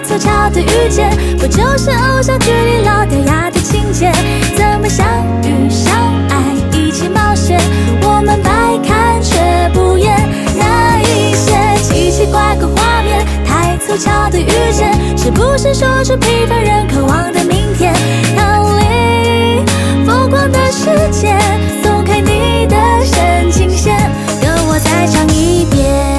凑巧的遇见，不就是偶像剧里老掉牙的情节？怎么相遇相爱一起冒险，我们百看却不厌。那一些奇奇怪怪画面，太凑巧的遇见，是不是说出平凡人渴望的明天？逃离疯狂的世界，松开你的神经线，跟我再唱一遍。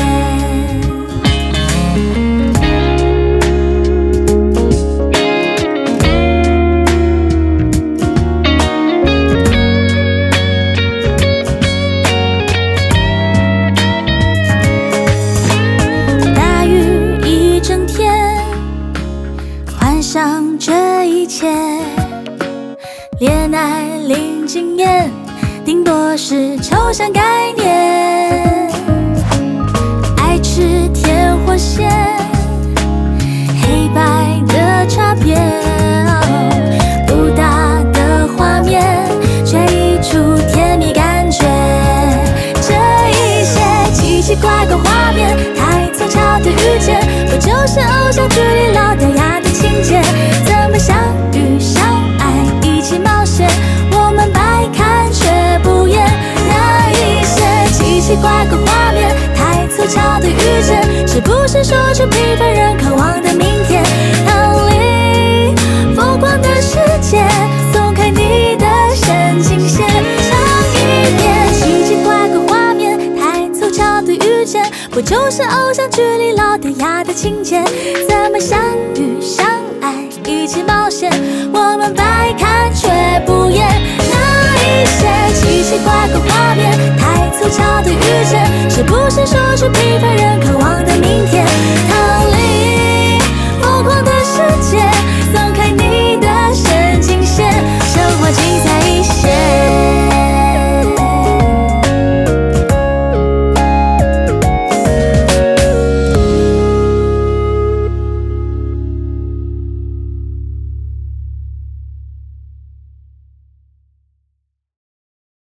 大雨一整天，幻想这一切，恋爱零经验，顶多是抽象概念。爱吃甜或咸，黑白的差别，不大的画面，却溢出甜蜜感觉。这一些奇奇怪怪画面，太凑巧的遇见，不就是偶像剧里老掉牙的情节？怎么相遇相爱一起冒险，我们百看却不厌。那一些奇奇怪怪画面，太凑巧的遇见，是不是说出平凡人渴望的明天？逃离疯狂的世界，松开你的神经线，唱一遍。奇奇怪怪画面，太凑巧的遇见，不就是偶像剧里老掉牙的情节？怎么相遇相爱一起冒险，我们百看却不厌。那一些奇奇怪怪画面，太凑巧的遇见，是不是说出平凡人